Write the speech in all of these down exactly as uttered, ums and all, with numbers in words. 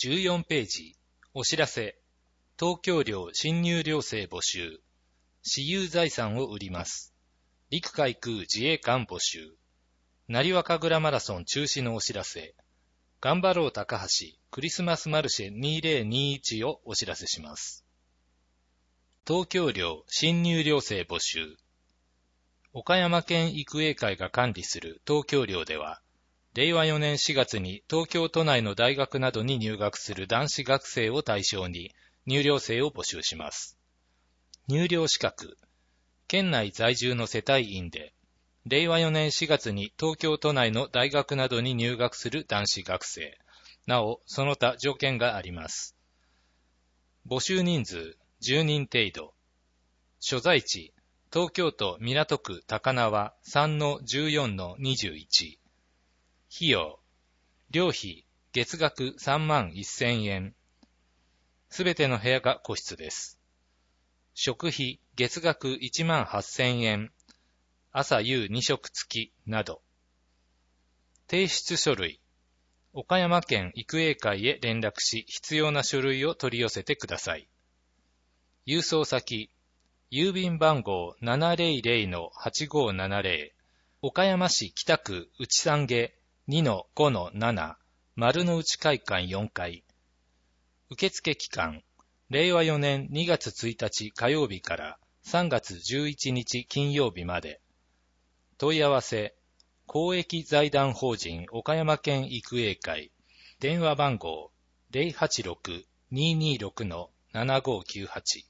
じゅうよんページ、お知らせ。東京寮新入寮生募集。私有財産を売ります。陸海空自衛官募集。成若神楽マラソン中止のお知らせ。頑張ろう高橋クリスマスマルシェにせんにじゅういちをお知らせします。東京寮新入寮生募集。岡山県育英会が管理する東京寮では、れいわよねんしがつに東京都内の大学などに入学する男子学生を対象に入寮生を募集します。入寮資格。県内在住の世帯員で、れいわよねんしがつに東京都内の大学などに入学する男子学生。なお、その他条件があります。募集人数じゅうにん程度。所在地、東京都港区高輪 さんのじゅうよんのにじゅういち。費用、寮費、月額さんまんせんえん。すべての部屋が個室です。食費、月額いちまんはっせんえん。朝夕に食付きなど。提出書類。岡山県育英会へ連絡し、必要な書類を取り寄せてください。郵送先。郵便番号 ななぜろぜろのはちごななぜろ。岡山市北区内三下 にのごのなな。丸の内会館よんかい。受付期間。れいわよねんにがつついたち火曜日からさんがつじゅういちにち金曜日まで。問い合わせ。公益財団法人岡山県育英会。電話番号 ゼロはちろく にーにーろく のななごきゅうはち。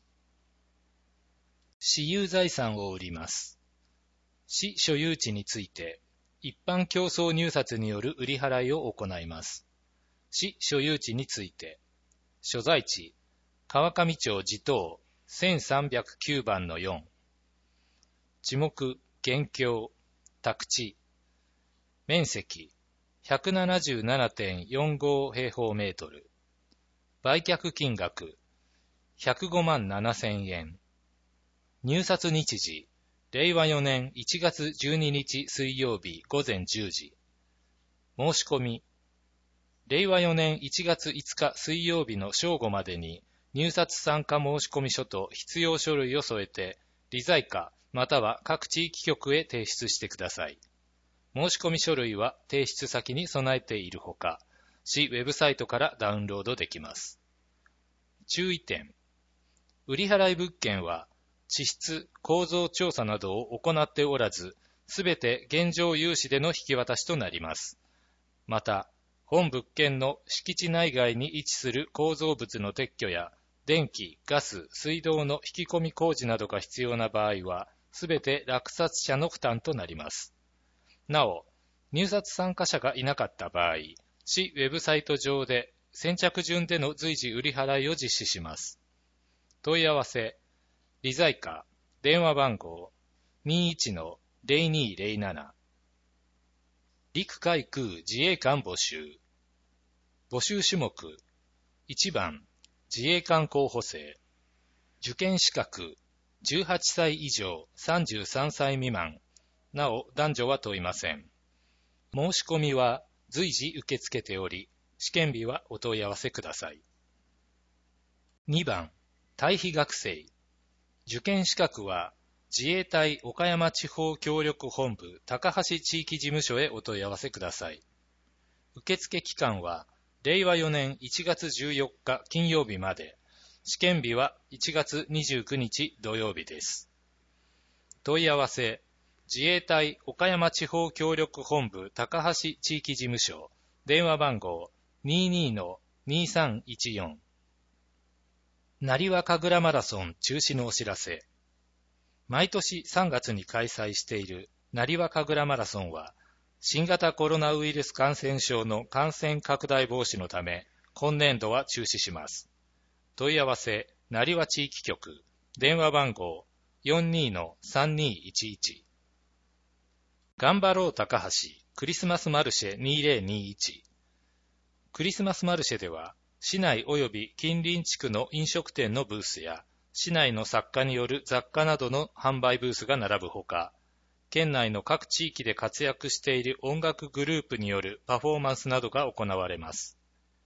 私有財産を売ります。私所有地について、一般競争入札による売り払いを行います。私所有地について、所在地、川上町地頭せんさんびゃくきゅうばんのよん。地目、現況、宅地。面積、ひゃくななじゅうななてんよんご平方メートル。売却金額、ひゃくごまんななせんえん。入札日時、れいわよねんいちがつじゅうににち水曜日ごぜんじゅうじ。申し込み、れいわよねんいちがついつか水曜日の正午までに入札参加申込書と必要書類を添えて、理財課または各地域局へ提出してください。申込書類は提出先に備えているほか、市ウェブサイトからダウンロードできます。注意点。売り払い物件は、地質、構造調査などを行っておらず、すべて現状融資での引き渡しとなります。また、本物件の敷地内外に位置する構造物の撤去や、電気、ガス、水道の引き込み工事などが必要な場合は、すべて落札者の負担となります。なお、入札参加者がいなかった場合、市ウェブサイト上で先着順での随時売り払いを実施します。問い合わせ、理財課、電話番号 にじゅういちのぜろにぜろなな。陸海空自衛官募集。募集種目、いちばん、自衛官候補生。受験資格、じゅうはっさい以上さんじゅうさんさい未満。なお、男女は問いません。申し込みは随時受け付けており、試験日はお問い合わせください。にばん、退避学生。受験資格は、自衛隊岡山地方協力本部高橋地域事務所へお問い合わせください。受付期間は、れいわよねんいちがつじゅうよっか金曜日まで、試験日はいちがつにじゅうくにち土曜日です。問い合わせ、自衛隊岡山地方協力本部高橋地域事務所、電話番号 にじゅうにのにさんいちよん。成若神楽マラソン中止のお知らせ。毎年さんがつに開催している成若神楽マラソンは、新型コロナウイルス感染症の感染拡大防止のため、今年度は中止します。問い合わせ、成若地域局、電話番号 よんにのさんにいちいち。頑張ろう高橋クリスマスマルシェにせんにじゅういち。クリスマスマルシェでは、市内及び近隣地区の飲食店のブースや、市内の作家による雑貨などの販売ブースが並ぶほか、県内の各地域で活躍している音楽グループによるパフォーマンスなどが行われます。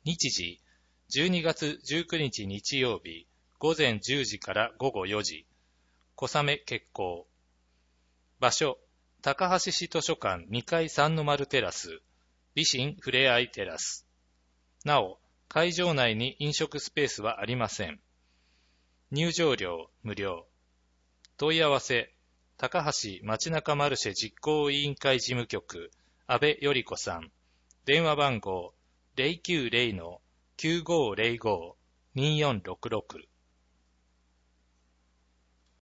日時、じゅうにがつじゅうくにち日曜日、午前じゅうじから午後よじ、小雨決行。場所、高橋市図書館にかい三の丸テラス、美心ふれあいテラス。なお、会場内に飲食スペースはありません。入場料無料。問い合わせ、高橋街中マルシェ実行委員会事務局、安倍より子さん。電話番号 ゼロきゅうゼロのきゅうごゼロご にーよんろくろく。